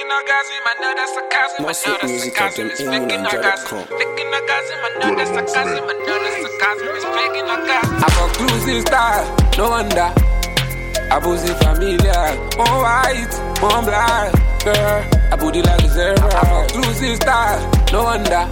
Faking orgasm, I know that's sarcasm. I know that's sarcasm. It's faking orgasm. Faking orgasm, I know that's sarcasm. I know that's sarcasm. It's faking orgasm. I got cruising style, no wonder. Abusi familiar, one white, one black, girl. I put it like a zebra. I got cruising style, no wonder.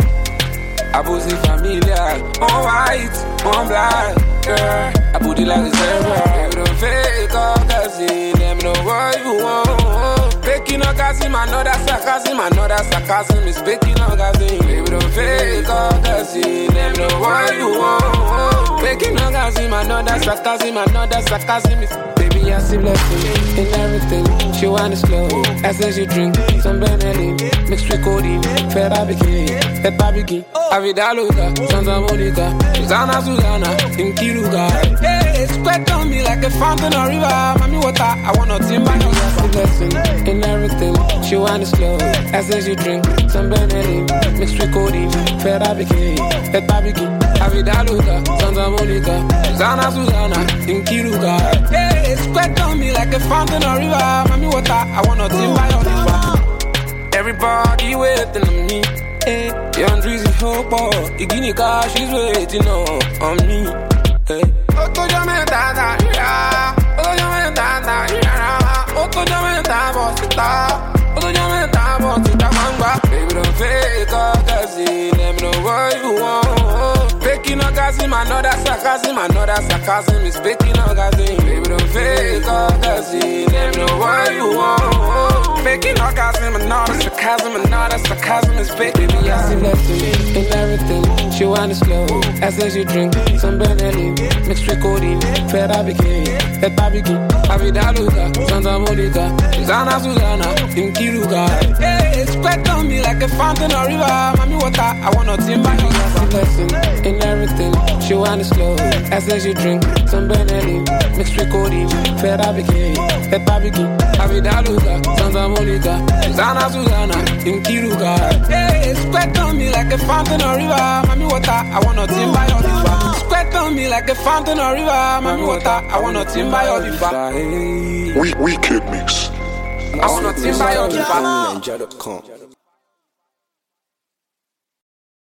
Abusi familiar, one white, one black, girl. I put it like a zebra. You don't fake orgasm, let me know what you want. Faking orgasm, I know that's sarcasm. I know that's sarcasm. It's faking orgasm. Baby, don't fake orgasm, let me know what you want. Faking orgasm, I know that's sarcasm. I know that's sarcasm. It's baby, I see blessing in everything. She wanna slow, as then she drink some Benelli, mixed with codeine, Feta bikini, Peppa bikini, Avida Luca, Santa Monica, Susanna, in Kiruga. Hey, spread on me like a fountain or river. Mommy, water, I want nothing but your blessing in everything. She wanna slow, as then she drink some Benelli, mixed with codeine, Feta bikini, Peppa bikini, Avida Luca, Santa Monica, Susanna, in Kiruga. Hey, spread on me like a fountain or river. Mommy, water, I want nothing but your river. Everybody waiting on me. Hey, young Drizzy Hope, Igini car, she's waiting on me. Hey, Oto Jamaica, yeah. Oto Jamaica, yeah. Oto Jamaica, Bosita. Oto Jamaica, Bosita, Mangba. Baby, don't fake orgasm, let me know what you want. Faking orgasm, I know that's sarcasm. I know that's sarcasm. It's faking orgasm. Baby, don't fake orgasm, let me know what you want. Faking orgasm, I know that's sarcasm. I know that's sarcasm. It's fake. Baby, I see blessing in everything. She wanna slow, as then she drink some Benelli, mixed with codeine, Feta bikini, Peppa bikini, Avida Luca, Santa Monica, Susanna, in Kiruga. Hey, spread on me like a fountain or river. Mommy, water, I want nothing but your blessing in everything. She wanna slow, as then she drink some Benelli, mixed with codeine, Feta bikini, Peppa bikini, Avida Luca, Santa Monica, Susanna, in Kiruga. Hey, spread on me like a fountain or river. Mommy, water, I want nothing but your river. Spread on me like a fountain or river. Mommy, water, I want nothing but your river. Wicked mix. I want nothing but your river.